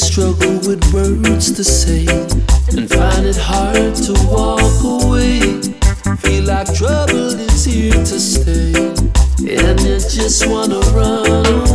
struggle with words to say and find it hard to walk away. Feel like trouble is here to stay, and you just wanna run away.